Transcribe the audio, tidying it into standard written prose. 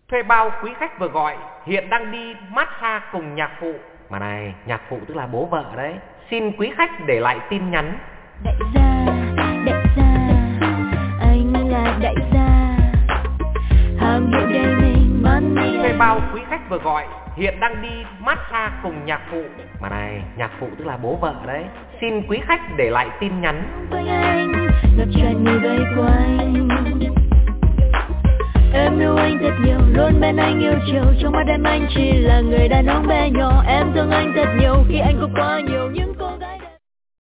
Thuê bao quý khách vừa gọi hiện đang đi massage cùng nhạc phụ. Mà này, nhạc phụ tức là bố vợ đấy. Xin quý khách để lại tin nhắn. Đại gia, anh là đại gia. Hàng hiệu đầy mình money. Thuê bao quý khách vừa gọi hiện đang đi massage cùng nhạc phụ. Mà này, nhạc phụ tức là bố vợ đấy. Xin quý khách để lại tin nhắn. Quanh anh, ngập tràn người vây quanh. Em yêu anh thật nhiều, luôn bên anh yêu chiều. Trong mắt em anh chỉ là người đàn ông bé nhỏ. Em thương anh thật nhiều khi anh có quá nhiều những con